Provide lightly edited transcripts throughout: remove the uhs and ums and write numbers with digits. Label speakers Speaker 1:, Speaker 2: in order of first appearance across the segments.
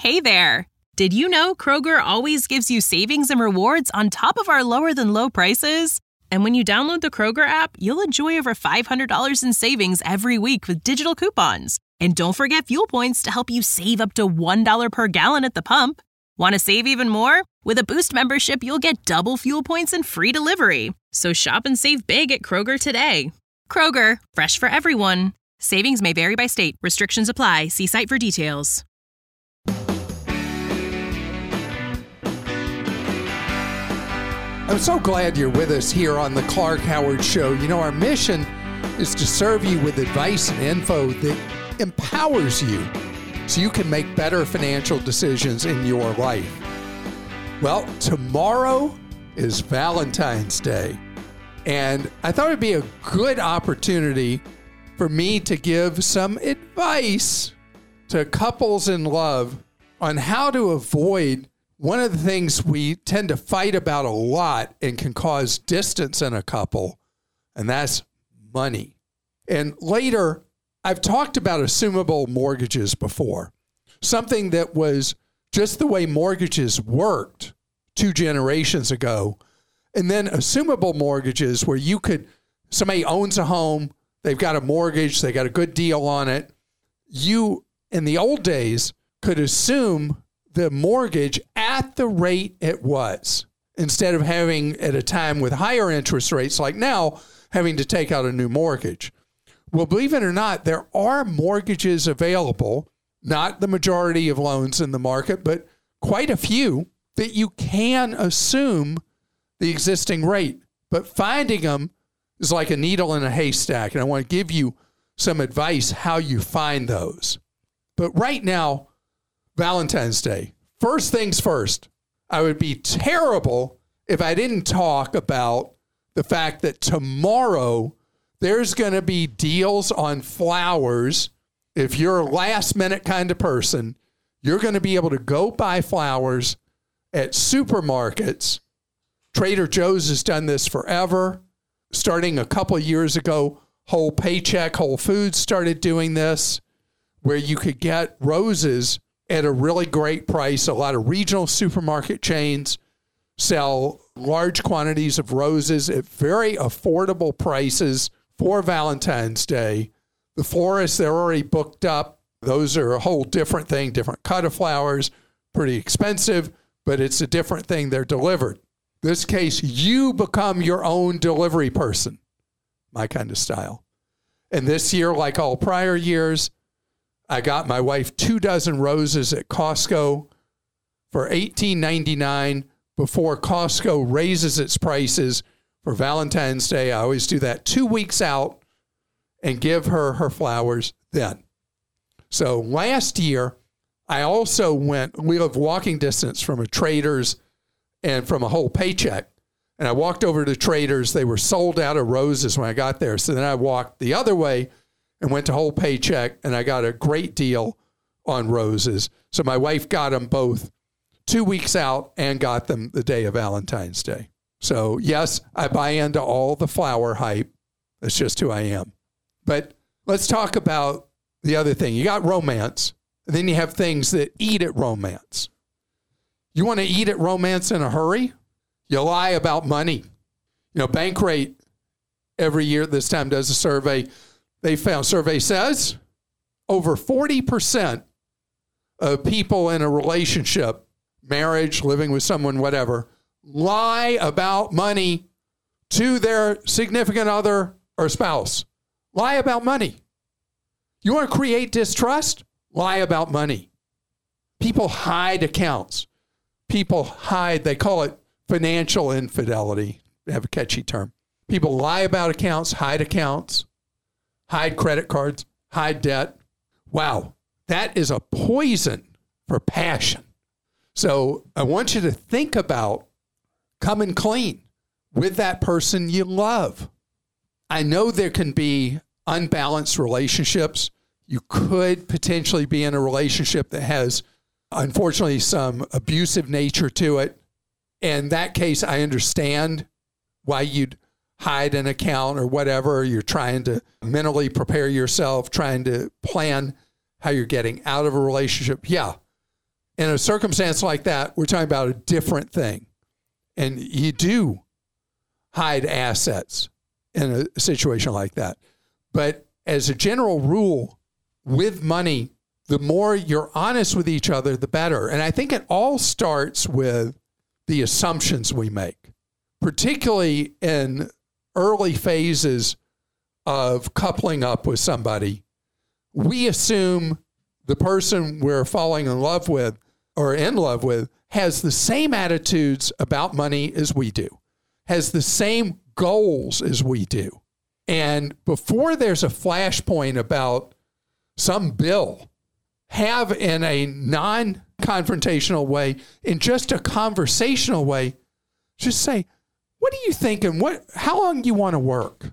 Speaker 1: Hey there! Did you know Kroger always gives you savings and rewards on top of our lower-than-low prices? And when you download the Kroger app, you'll enjoy over $500 in savings every week with digital coupons. And don't forget fuel points to help you save up to $1 per gallon at the pump. Want to save even more? With a Boost membership, you'll get double fuel points and free delivery. So shop and save big at Kroger today. Kroger, fresh for everyone. Savings may vary by state. Restrictions apply. See site for details.
Speaker 2: I'm so glad you're with us here on the Clark Howard Show. You know, our mission is to serve you with advice and info that empowers you so you can make better financial decisions in your life. Well, tomorrow is Valentine's Day, and I thought it'd be a good opportunity for me to give some advice to couples in love on how to avoid one of the things we tend to fight about a lot and can cause distance in a couple, and that's money. And later, I've talked about assumable mortgages before, something that was just the way mortgages worked 2 generations ago. And then assumable mortgages where somebody owns a home, they've got a mortgage, they got a good deal on it. You, in the old days, could assume the mortgage at the rate it was, instead of having, at a time with higher interest rates like now, having to take out a new mortgage. Well, believe it or not, there are mortgages available, not the majority of loans in the market, but quite a few that you can assume the existing rate. But finding them is like a needle in a haystack, and I want to give you some advice how you find those. But right now, Valentine's Day. First things first, I would be terrible if I didn't talk about the fact that tomorrow there's going to be deals on flowers. If you're a last minute kind of person, you're going to be able to go buy flowers at supermarkets. Trader Joe's has done this forever. Starting a couple of years ago, Whole Paycheck, Whole Foods started doing this, where you could get roses at a really great price. A lot of regional supermarket chains sell large quantities of roses at very affordable prices for Valentine's Day. The florists, they're already booked up. Those are a whole different thing, different cut of flowers, pretty expensive, but it's a different thing. They're delivered. In this case, you become your own delivery person, my kind of style. And this year, like all prior years, I got my wife 2 dozen roses at Costco for $18.99 before Costco raises its prices for Valentine's Day. I always do that 2 weeks out and give her her flowers then. So last year, I also we live walking distance from a Trader's and from a Whole Paycheck. And I walked over to Trader's. They were sold out of roses when I got there. So then I walked the other way and went to Whole Paycheck, and I got a great deal on roses. So my wife got them both 2 weeks out and got them the day of Valentine's Day. So yes, I buy into all the flower hype. That's just who I am. But let's talk about the other thing. You got romance, and then you have things that eat at romance. You want to eat at romance in a hurry? You lie about money. You know, Bankrate every year this time does a survey. Survey says over 40% of people in a relationship, marriage, living with someone, whatever, lie about money to their significant other or spouse. Lie about money. You want to create distrust? Lie about money. People hide accounts. People hide, they call it financial infidelity. They have a catchy term. People lie about accounts, hide credit cards, hide debt. Wow, that is a poison for passion. So I want you to think about coming clean with that person you love. I know there can be unbalanced relationships. You could potentially be in a relationship that has, unfortunately, some abusive nature to it. In that case, I understand why you'd hide an account or whatever. You're trying to mentally prepare yourself, trying to plan how you're getting out of a relationship. Yeah, In a circumstance like that, we're talking about a different thing. And you do hide assets in a situation like that. But as a general rule, with money, the more you're honest with each other, the better. And I think it all starts with the assumptions we make, particularly in early phases of coupling up with somebody. We assume the person we're falling in love with or in love with has the same attitudes about money as we do, has the same goals as we do. And before there's a flashpoint about some bill, have in a non-confrontational way, in just a conversational way, just say, what are you thinking? How long do you want to work?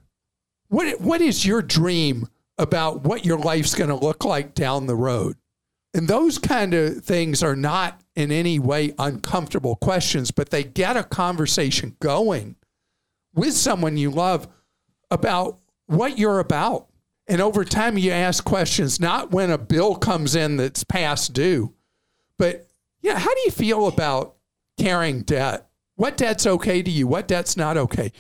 Speaker 2: What is your dream about what your life's going to look like down the road? And those kind of things are not in any way uncomfortable questions, but they get a conversation going with someone you love about what you're about. And over time, you ask questions, not when a bill comes in that's past due, but how do you feel about carrying debt? What debt's okay to you? What debt's not okay?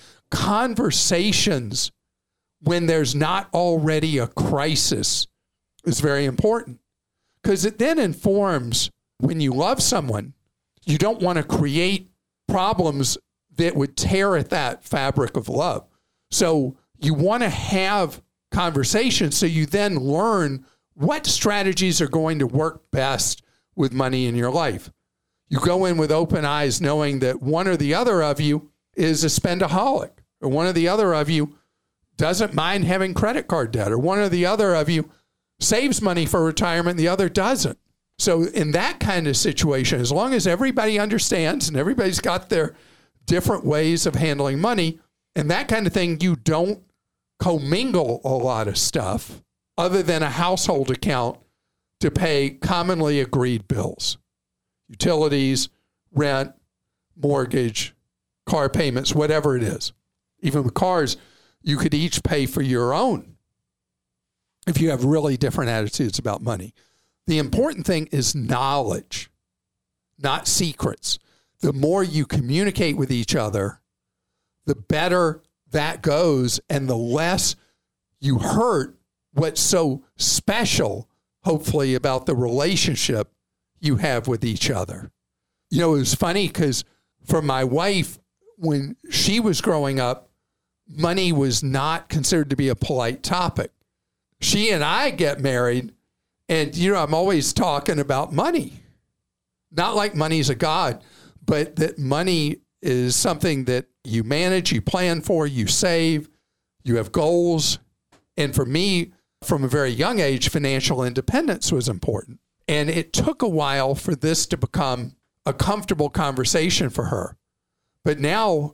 Speaker 2: Conversations when there's not already a crisis is very important, because it then informs when you love someone, you don't want to create problems that would tear at that fabric of love. So you want to have conversations so you then learn what strategies are going to work best with money in your life. You go in with open eyes knowing that one or the other of you is a spendaholic, or one or the other of you doesn't mind having credit card debt, or one or the other of you saves money for retirement and the other doesn't. So in that kind of situation, as long as everybody understands and everybody's got their different ways of handling money and that kind of thing, you don't commingle a lot of stuff other than a household account to pay commonly agreed bills, utilities, rent, mortgage, car payments, whatever it is. Even with cars, you could each pay for your own if you have really different attitudes about money. The important thing is knowledge, not secrets. The more you communicate with each other, the better that goes, and the less you hurt what's so special, hopefully, about the relationship you have with each other. It was funny because for my wife, when she was growing up, money was not considered to be a polite topic. She and I get married, and, I'm always talking about money. Not like money's a god, but that money is something that you manage, you plan for, you save, you have goals. And for me, from a very young age, financial independence was important. And it took a while for this to become a comfortable conversation for her. But now,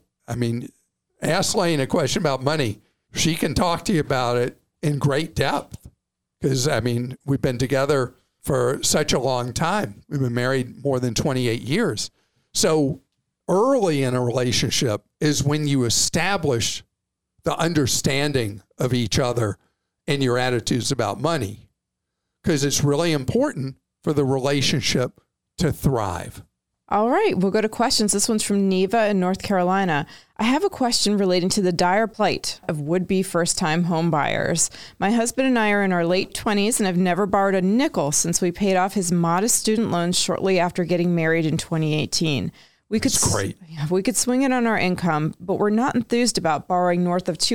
Speaker 2: ask Lane a question about money. She can talk to you about it in great depth. Because, we've been together for such a long time. We've been married more than 28 years. So early in a relationship is when you establish the understanding of each other and your attitudes about money, because it's really important for the relationship to thrive.
Speaker 3: All right, we'll go to questions. This one's from Neva in North Carolina. I have a question relating to the dire plight of would-be first-time home buyers. My husband and I are in our late 20s and have never borrowed a nickel since we paid off his modest student loans shortly after getting married in 2018.
Speaker 2: That's great.
Speaker 3: We could swing it on our income, but we're not enthused about borrowing north of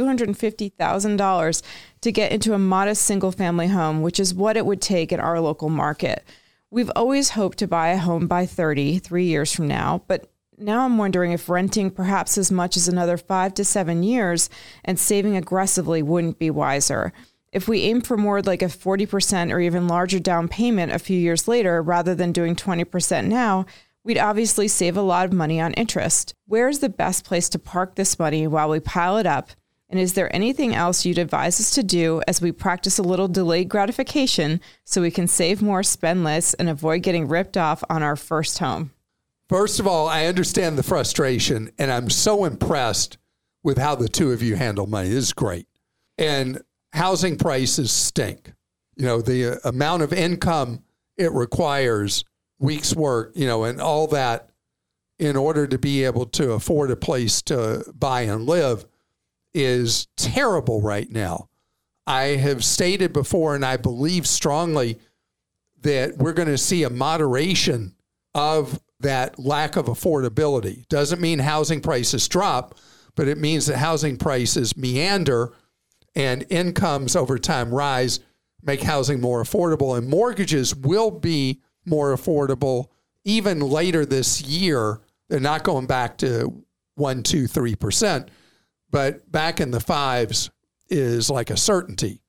Speaker 3: $250,000 to get into a modest single-family home, which is what it would take in our local market. We've always hoped to buy a home by 30, 3 years from now, but now I'm wondering if renting perhaps as much as another 5 to 7 years and saving aggressively wouldn't be wiser. If we aim for more like a 40% or even larger down payment a few years later, rather than doing 20% now, we'd obviously save a lot of money on interest. Where's the best place to park this money while we pile it up? And is there anything else you'd advise us to do as we practice a little delayed gratification so we can save more, spend less, and avoid getting ripped off on our first home?
Speaker 2: First of all, I understand the frustration, and I'm so impressed with how the two of you handle money. This is great. And housing prices stink. The amount of income it requires week's work, and all that in order to be able to afford a place to buy and live is terrible right now. I have stated before, and I believe strongly, that we're going to see a moderation of that lack of affordability. Doesn't mean housing prices drop, but it means that housing prices meander and incomes over time rise, make housing more affordable, and mortgages will be more affordable even later this year. They're not going back to 1%, 2%, 3%, but back in the 5s is like a certainty.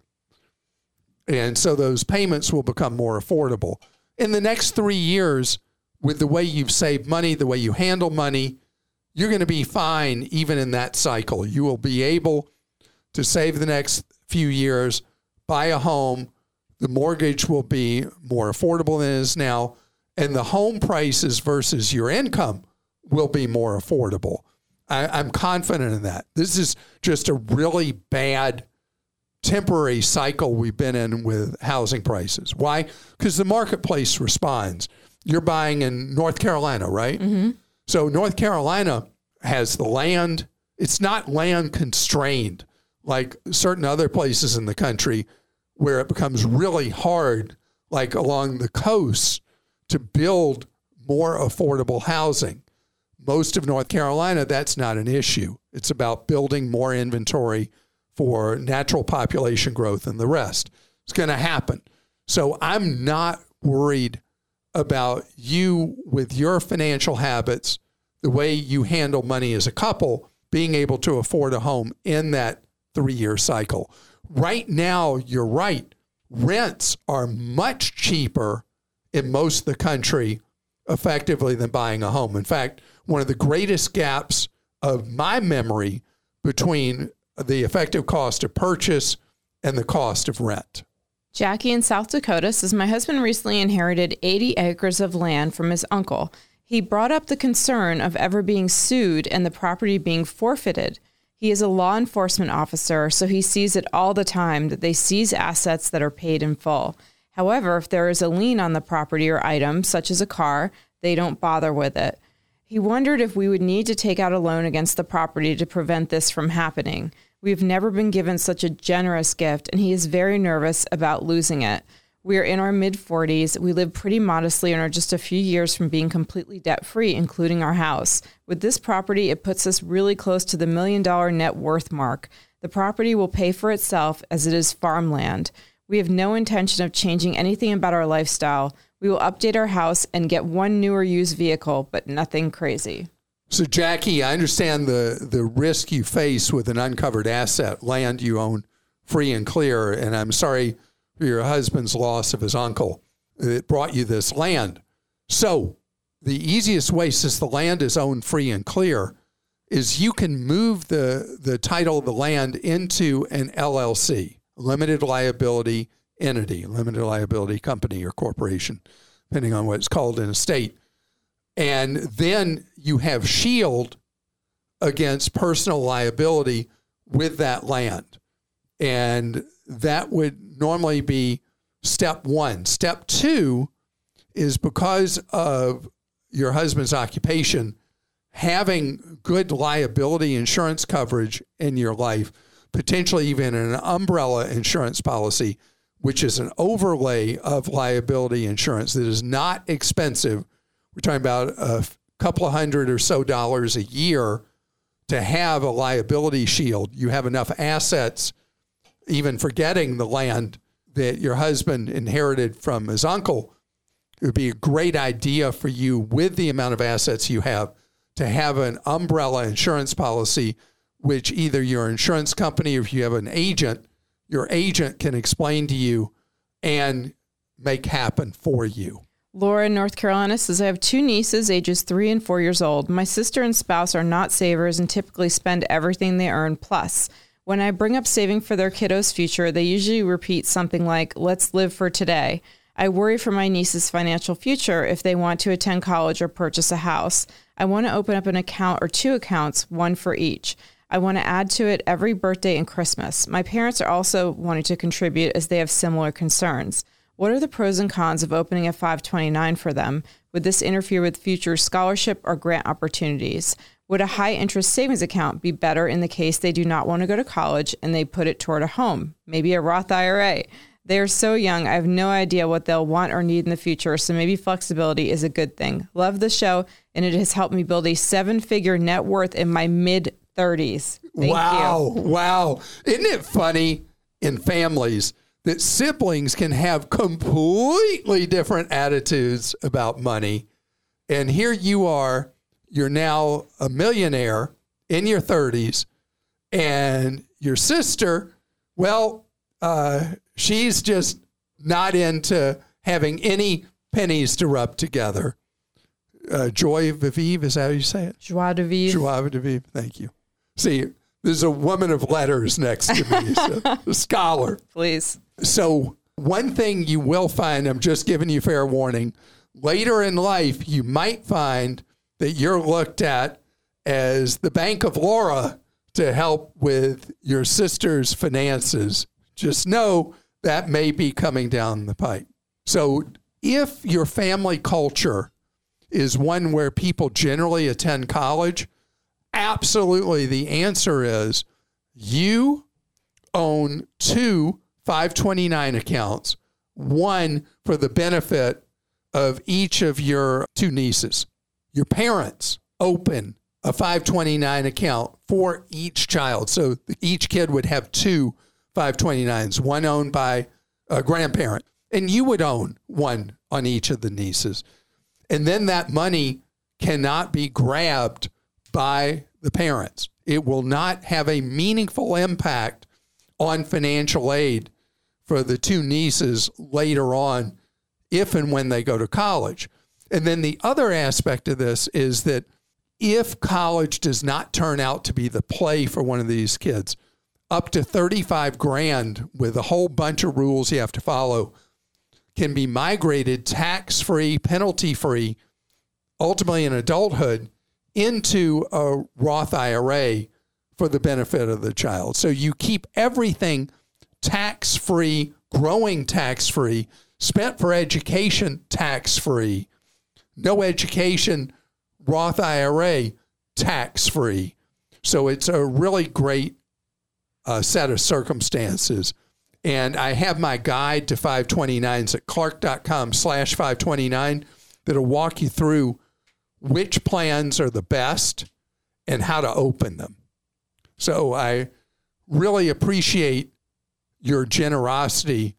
Speaker 2: And so those payments will become more affordable. In the next 3 years, with the way you've saved money, the way you handle money, you're going to be fine even in that cycle. You will be able to save the next few years, buy a home. The mortgage will be more affordable than it is now, and the home prices versus your income will be more affordable. I'm confident in that. This is just a really bad temporary cycle we've been in with housing prices. Why? Because the marketplace responds. You're buying in North Carolina, right? Mm-hmm. So North Carolina has the land. It's not land constrained like certain other places in the country where it becomes really hard, like along the coast, to build more affordable housing. Most of North Carolina, that's not an issue. It's about building more inventory for natural population growth and the rest. It's going to happen. So I'm not worried about you with your financial habits, the way you handle money as a couple, being able to afford a home in that 3-year cycle. Right now, you're right. Rents are much cheaper in most of the country effectively than buying a home. In fact, one of the greatest gaps of my memory between the effective cost of purchase and the cost of rent.
Speaker 3: Jackie in South Dakota says, my husband recently inherited 80 acres of land from his uncle. He brought up the concern of ever being sued and the property being forfeited. He is a law enforcement officer, so he sees it all the time that they seize assets that are paid in full. However, if there is a lien on the property or item, such as a car, they don't bother with it. He wondered if we would need to take out a loan against the property to prevent this from happening. We've never been given such a generous gift, and he is very nervous about losing it. We are in our mid-40s. We live pretty modestly and are just a few years from being completely debt-free, including our house. With this property, it puts us really close to the $1 million net worth mark. The property will pay for itself as it is farmland. We have no intention of changing anything about our lifestyle. We will update our house and get one newer used vehicle, but nothing crazy.
Speaker 2: So, Jackie, I understand the risk you face with an uncovered asset, land you own free and clear, and I'm sorry for your husband's loss of his uncle that brought you this land. So, the easiest way, since the land is owned free and clear, is you can move the title of the land into an LLC, limited liability entity, limited liability company or corporation, depending on what it's called in a state. And then you have shield against personal liability with that land. And that would normally be step one. Step two is, because of your husband's occupation, having good liability insurance coverage in your life, potentially even an umbrella insurance policy, which is an overlay of liability insurance that is not expensive. We're talking about a couple of $100 or so a year to have a liability shield. You have enough assets, even forgetting the land that your husband inherited from his uncle. It would be a great idea for you, with the amount of assets you have, to have an umbrella insurance policy, which either your insurance company, or if you have an agent, your agent can explain to you and make happen for you.
Speaker 3: Laura in North Carolina says, I have 2 nieces, ages 3 and 4 years old. My sister and spouse are not savers and typically spend everything they earn plus. When I bring up saving for their kiddos' future, they usually repeat something like, let's live for today. I worry for my niece's financial future if they want to attend college or purchase a house. I want to open up an account or 2 accounts, one for each. I want to add to it every birthday and Christmas. My parents are also wanting to contribute as they have similar concerns. What are the pros and cons of opening a 529 for them? Would this interfere with future scholarship or grant opportunities? Would a high-interest savings account be better in the case they do not want to go to college and they put it toward a home, maybe a Roth IRA? They are so young, I have no idea what they'll want or need in the future, so maybe flexibility is a good thing. Love the show, and it has helped me build a 7-figure net worth in my mid-30s. Thank you.
Speaker 2: Wow. Isn't it funny in families that siblings can have completely different attitudes about money? And here you are, you're now a millionaire in your 30s, and your sister, well, she's just not into having any pennies to rub together. Joy de vivre, is that how you say it?
Speaker 3: Joie de vivre.
Speaker 2: Joie de vivre, thank you. See, there's a woman of letters next to me, so, a scholar.
Speaker 3: Please.
Speaker 2: So one thing you will find, I'm just giving you fair warning, later in life, you might find that you're looked at as the Bank of Laura to help with your sister's finances. Just know that may be coming down the pipe. So if your family culture is one where people generally attend college, absolutely the answer is you own 2 529 accounts, one for the benefit of each of your 2 nieces. Your parents open a 529 account for each child. So each kid would have 2 529s, one owned by a grandparent, and you would own one on each of the nieces. And then that money cannot be grabbed by the parents. It will not have a meaningful impact on financial aid for the 2 nieces later on, if and when they go to college. And then the other aspect of this is that if college does not turn out to be the play for one of these kids, up to $35,000 with a whole bunch of rules you have to follow can be migrated tax-free, penalty-free, ultimately in adulthood, into a Roth IRA for the benefit of the child. So you keep everything tax-free, growing tax-free, spent for education tax-free, no education, Roth IRA tax-free. So it's a really great set of circumstances. And I have my guide to 529s at clark.com/529 that'll walk you through which plans are the best and how to open them. So I really appreciate your generosity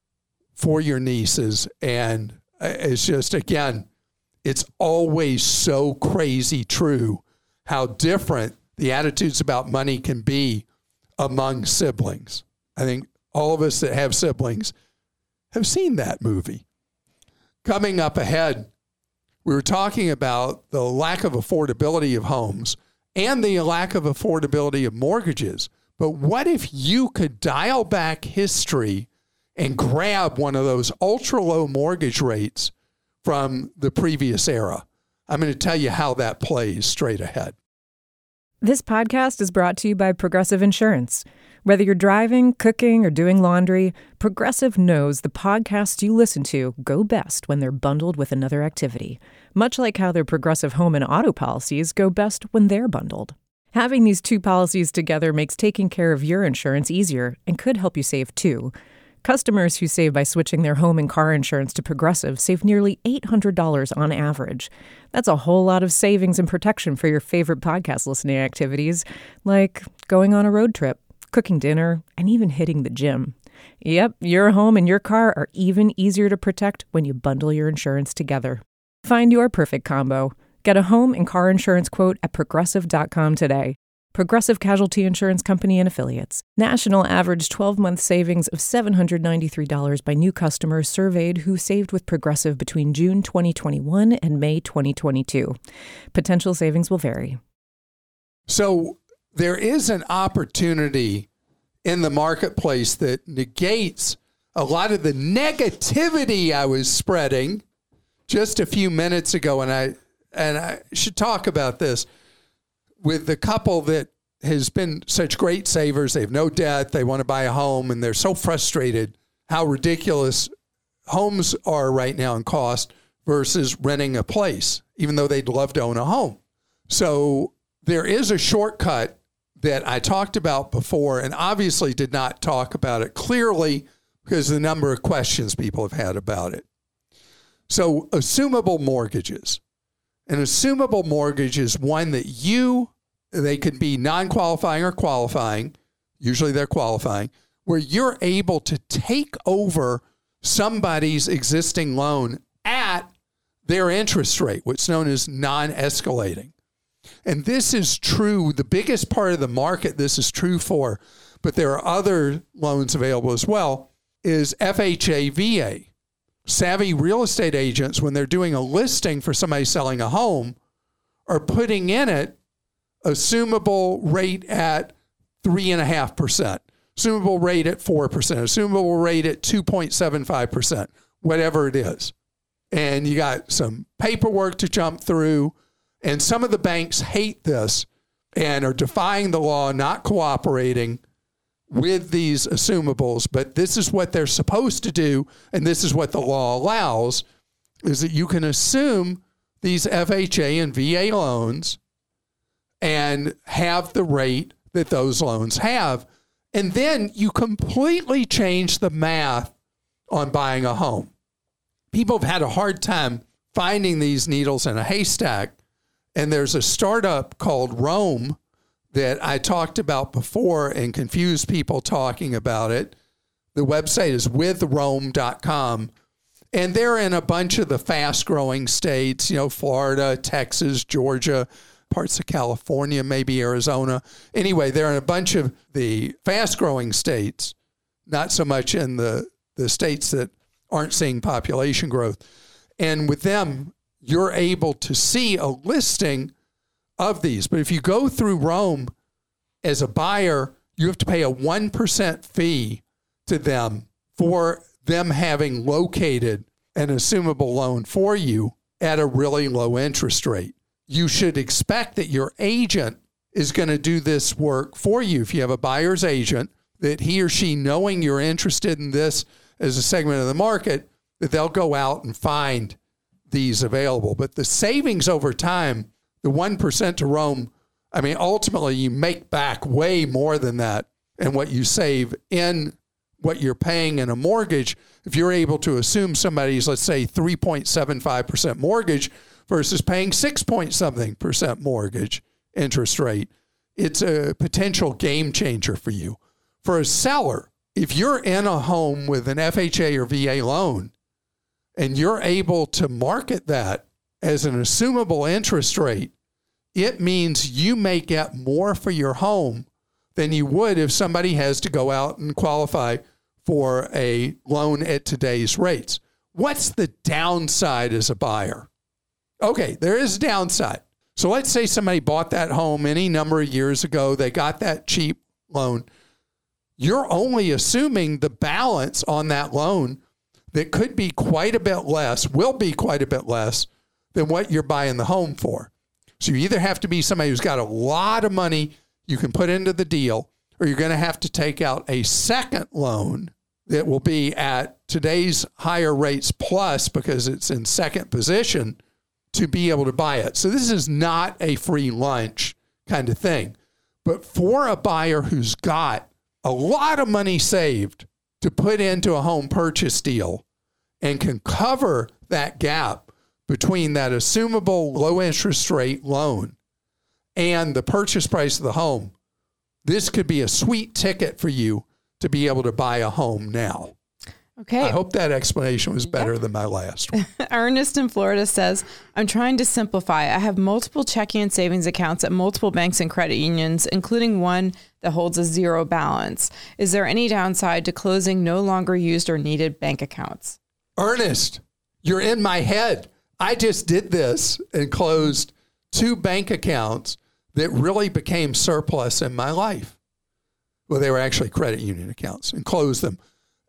Speaker 2: for your nieces. And it's just, again, it's always so crazy true how different the attitudes about money can be among siblings. I think all of us that have siblings have seen that movie. Coming up ahead, we were talking about the lack of affordability of homes and the lack of affordability of mortgages. But what if you could dial back history and grab one of those ultra low mortgage rates from the previous era? I'm going to tell you how that plays straight ahead.
Speaker 4: This podcast is brought to you by Progressive Insurance. Whether you're driving, cooking, or doing laundry, Progressive knows the podcasts you listen to go best when they're bundled with another activity, much like how their Progressive home and auto policies go best when they're bundled. Having these 2 policies together makes taking care of your insurance easier and could help you save too. Customers who save by switching their home and car insurance to Progressive save nearly $800 on average. That's a whole lot of savings and protection for your favorite podcast listening activities, like going on a road trip, cooking dinner, and even hitting the gym. Yep, your home and your car are even easier to protect when you bundle your insurance together. Find your perfect combo. Get a home and car insurance quote at Progressive.com today. Progressive Casualty Insurance Company and Affiliates. National average 12-month savings of $793 by new customers surveyed who saved with Progressive between June 2021 and May 2022. Potential savings will vary.
Speaker 2: So there is an opportunity in the marketplace that negates a lot of the negativity I was spreading just a few minutes ago, and I should talk about this. With the couple that has been such great savers, they have no debt, they want to buy a home, and they're so frustrated how ridiculous homes are right now in cost versus renting a place, even though they'd love to own a home. So there is a shortcut that I talked about before and obviously did not talk about it clearly because of the number of questions people have had about it. So assumable mortgages. An assumable mortgage is one that they could be non-qualifying or qualifying. Usually they're qualifying, where you're able to take over somebody's existing loan at their interest rate, what's known as non-escalating. And this is true, the biggest part of the market this is true for, but there are other loans available as well, is FHA, VA. Savvy real estate agents, when they're doing a listing for somebody selling a home, are putting in it assumable rate at 3.5%, assumable rate at 4%, assumable rate at 2.75%, whatever it is. And you got some paperwork to jump through. And some of the banks hate this and are defying the law, not cooperating with these assumables. But this is what they're supposed to do. And this is what the law allows, is that you can assume these FHA and VA loans and have the rate that those loans have. And then you completely change the math on buying a home. People have had a hard time finding these needles in a haystack. And there's a startup called Rome that I talked about before and confused people talking about it. The website is withrome.com. And they're in a bunch of the fast-growing states, Florida, Texas, Georgia, parts of California, maybe Arizona. Anyway, they're in a bunch of the fast-growing states, not so much in the states that aren't seeing population growth. And with them, you're able to see a listing of these. But if you go through Rome as a buyer, you have to pay a 1% fee to them for them having located an assumable loan for you at a really low interest rate. You should expect that your agent is going to do this work for you. If you have a buyer's agent, that he or she, knowing you're interested in this as a segment of the market, that they'll go out and find these available. But the savings over time, the 1% to Rome, ultimately you make back way more than that. And what you save in what you're paying in a mortgage, if you're able to assume somebody's, let's say, 3.75% mortgage versus paying 6-point-something% mortgage interest rate, it's a potential game changer for you. For a seller, if you're in a home with an FHA or VA loan and you're able to market that as an assumable interest rate, it means you may get more for your home than you would if somebody has to go out and qualify for a loan at today's rates. What's the downside as a buyer? Okay, there is a downside. So let's say somebody bought that home any number of years ago. They got that cheap loan. You're only assuming the balance on that loan that could be quite a bit less, will be quite a bit less than what you're buying the home for. So you either have to be somebody who's got a lot of money you can put into the deal, or you're going to have to take out a second loan that will be at today's higher rates plus, because it's in second position, to be able to buy it. So this is not a free lunch kind of thing. But for a buyer who's got a lot of money saved to put into a home purchase deal and can cover that gap between that assumable low interest rate loan and the purchase price of the home, this could be a sweet ticket for you to be able to buy a home now.
Speaker 3: Okay.
Speaker 2: I hope that explanation was better than my last one.
Speaker 3: Ernest in Florida says, I'm trying to simplify. I have multiple checking and savings accounts at multiple banks and credit unions, including one that holds a zero balance. Is there any downside to closing no longer used or needed bank accounts?
Speaker 2: Ernest, you're in my head. I just did this and closed 2 bank accounts that really became surplus in my life. Well, they were actually credit union accounts, and closed them.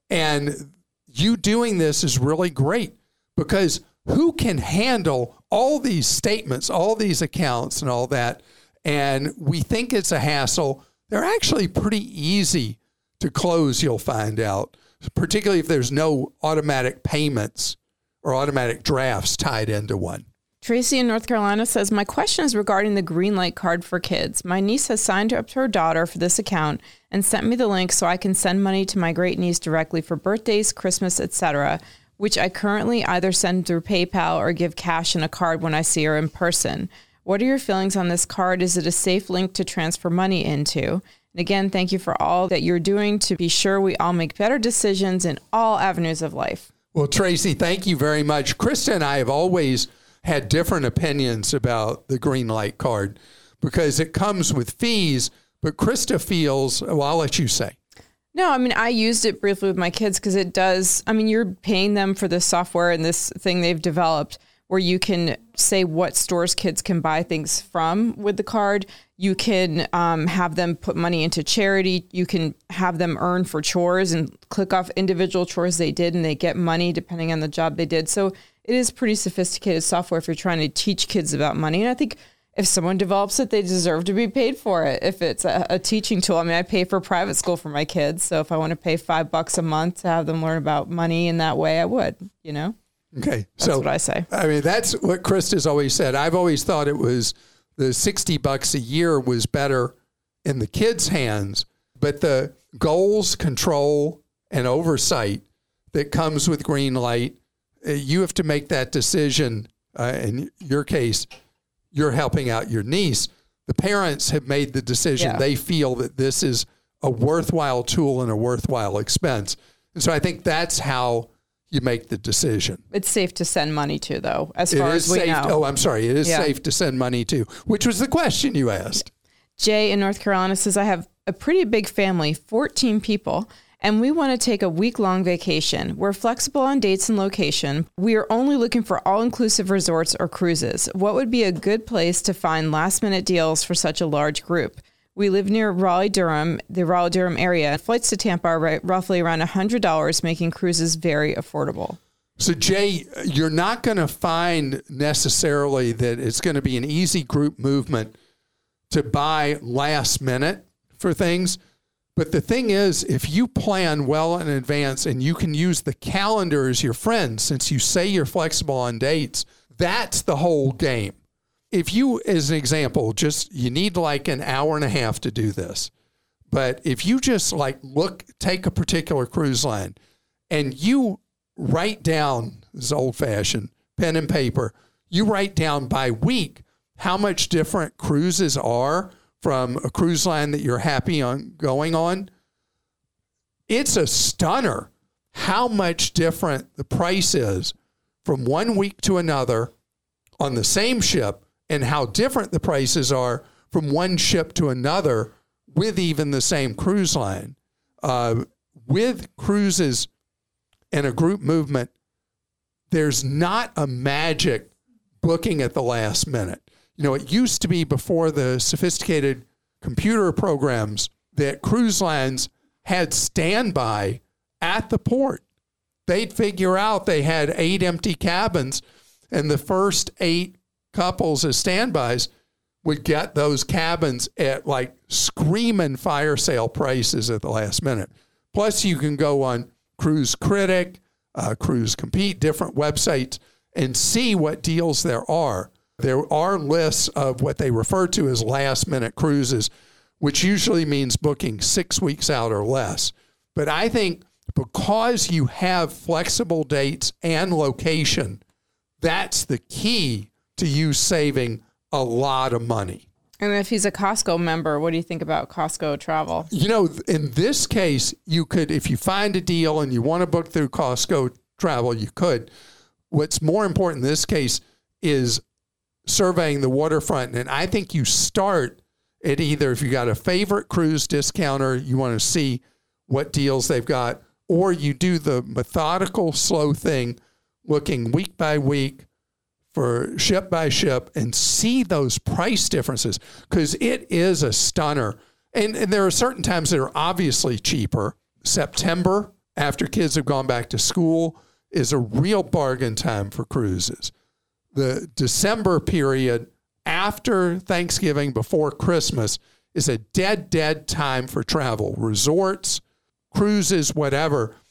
Speaker 2: And you doing this is really great, because who can handle all these statements, all these accounts and all that? And we think it's a hassle. They're actually pretty easy to close, you'll find out, particularly if there's no automatic payments or automatic drafts tied into one.
Speaker 3: Tracy in North Carolina says, my question is regarding the Greenlight card for kids. My niece has signed up her daughter for this account and sent me the link so I can send money to my great niece directly for birthdays, Christmas, etc., which I currently either send through PayPal or give cash in a card when I see her in person. What are your feelings on this card? Is it a safe link to transfer money into? And again, thank you for all that you're doing to be sure we all make better decisions in all avenues of life.
Speaker 2: Well, Tracy, thank you very much. Krista and I have always had different opinions about the Greenlight card because it comes with fees, but Krista feels, well, I'll let you say.
Speaker 3: No, I mean, I used it briefly with my kids because it does, I mean, you're paying them for this software and this thing they've developed where you can say what stores kids can buy things from with the card. You can have them put money into charity. You can have them earn for chores and click off individual chores they did and they get money depending on the job they did. So it is pretty sophisticated software if you're trying to teach kids about money. And I think if someone develops it, they deserve to be paid for it. If it's a teaching tool, I mean, I pay for private school for my kids. So if I want to pay $5 a month to have them learn about money in that way, I would, you know?
Speaker 2: Okay.
Speaker 3: That's what I say.
Speaker 2: I mean, that's what Krista's always said. I've always thought it was the $60 a year was better in the kids' hands, but the goals, control, and oversight that comes with Greenlight, you have to make that decision. In your case, you're helping out your niece. The parents have made the decision. Yeah. They feel that this is a worthwhile tool and a worthwhile expense. And so I think that's how you make the decision.
Speaker 3: It's safe to send money to, though, as far as we know.
Speaker 2: Oh, I'm sorry. It is safe to send money to, which was the question you asked.
Speaker 3: Jay in North Carolina says, I have a pretty big family, 14 people, and we want to take a week-long vacation. We're flexible on dates and location. We are only looking for all-inclusive resorts or cruises. What would be a good place to find last-minute deals for such a large group? We live near Raleigh-Durham, the Raleigh-Durham area. Flights to Tampa are roughly around $100, making cruises very affordable.
Speaker 2: So, Jay, you're not going to find necessarily that it's going to be an easy group movement to buy last minute for things. But the thing is, if you plan well in advance and you can use the calendar as your friend, since you say you're flexible on dates, that's the whole game. If you, as an example, you need like an hour and a half to do this. But if you just take a particular cruise line and you write down, this is old fashioned, pen and paper, you write down by week how much different cruises are from a cruise line that you're happy on going on. It's a stunner how much different the price is from one week to another on the same ship, and how different the prices are from one ship to another with even the same cruise line. With cruises and a group movement, there's not a magic booking at the last minute. You know, it used to be before the sophisticated computer programs that cruise lines had standby at the port. They'd figure out they had 8 empty cabins, and the first 8 couples as standbys would get those cabins at like screaming fire sale prices at the last minute. Plus, you can go on Cruise Critic, Cruise Compete, different websites, and see what deals there are. There are lists of what they refer to as last-minute cruises, which usually means booking 6 weeks out or less. But I think because you have flexible dates and location, that's the key to you saving a lot of money.
Speaker 3: And if he's a Costco member, what do you think about Costco travel?
Speaker 2: You know, in this case, you could, if you find a deal and you want to book through Costco travel, you could. What's more important in this case is surveying the waterfront. And I think you start at either, if you got a favorite cruise discounter, you want to see what deals they've got, or you do the methodical, slow thing, looking week by week for ship by ship and see those price differences, because it is a stunner. And there are certain times that are obviously cheaper. September, after kids have gone back to school, is a real bargain time for cruises. The December period after Thanksgiving, before Christmas, is a dead time for travel. Resorts, cruises, whatever.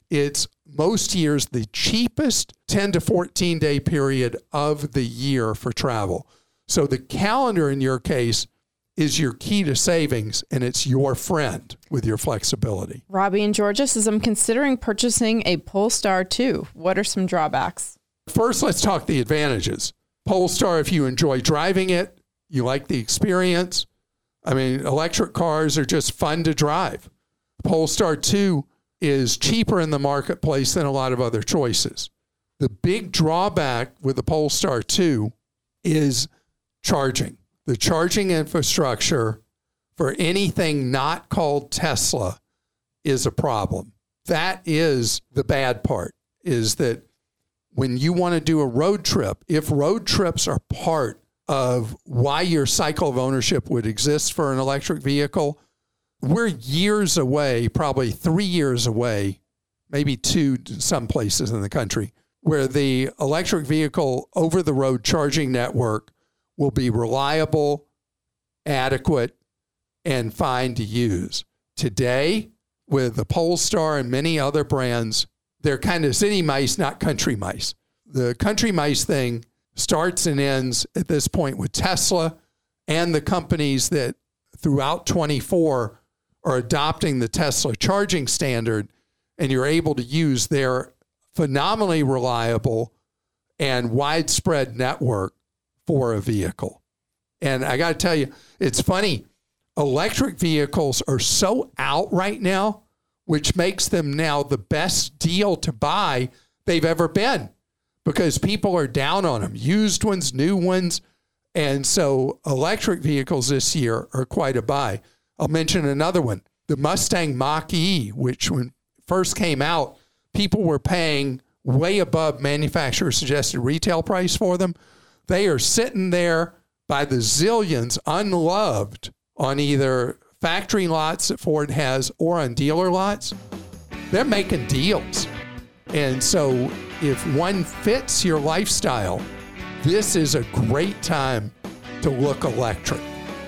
Speaker 2: it's most years the cheapest 10 to 14 day period of the year for travel. So the calendar in your case is your key to savings, and it's your friend with your flexibility.
Speaker 3: Robbie in Georgia says, I'm considering purchasing a Polestar 2. What are some drawbacks?
Speaker 2: First, let's talk the advantages. Polestar, if you enjoy driving it, you like the experience. I mean, electric cars are just fun to drive. Polestar 2 is cheaper in the marketplace than a lot of other choices. The big drawback with the Polestar 2 is charging. The charging infrastructure for anything not called Tesla is a problem. That is the bad part, is that when you want to do a road trip, if road trips are part of why your cycle of ownership would exist for an electric vehicle, we're years away, probably 3 years away, maybe 2 some places in the country, where the electric vehicle over-the-road charging network will be reliable, adequate, and fine to use. Today, with the Polestar and many other brands, they're kind of city mice, not country mice. The country mice thing starts and ends at this point with Tesla and the companies that throughout 24 are adopting the Tesla charging standard, and you're able to use their phenomenally reliable and widespread network for a vehicle. And I got to tell you, it's funny. Electric vehicles are so out right now, which makes them now the best deal to buy they've ever been, because people are down on them, used ones, new ones. And so electric vehicles this year are quite a buy. I'll mention another one, the Mustang Mach-E, which when it first came out, people were paying way above manufacturer suggested retail price for them. They are sitting there by the zillions unloved on either factory lots that Ford has or on dealer lots. They're making deals. And so if one fits your lifestyle, this is a great time to look electric.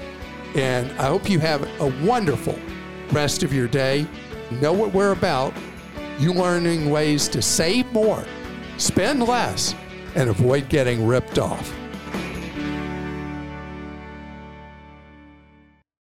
Speaker 2: And I hope you have a wonderful rest of your day. Know what we're about. You learning ways to save more, spend less, and avoid getting ripped off.